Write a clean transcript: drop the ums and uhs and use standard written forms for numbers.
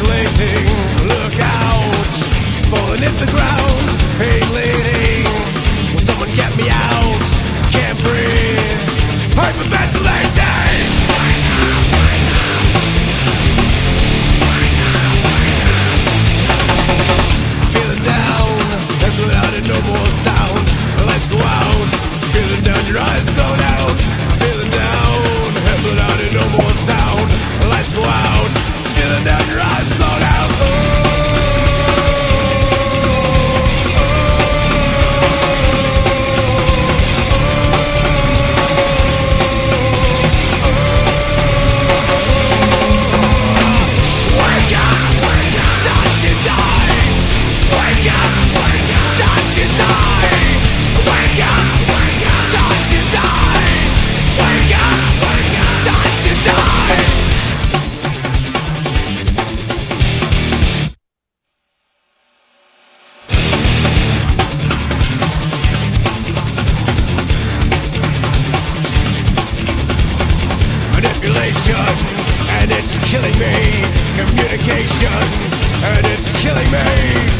Manipulating, look out, falling at the ground. Hey lady, will someone get me out? Can't breathe, hyperventilating. Feeling down, and blown out and no more sound. Let's go out, feeling down, your eyes blown out. Feeling down, and blown out and no more sound. Let's go out, feeling down, your eyes blown out. Manipulation, and it's killing me. Communication, and it's killing me.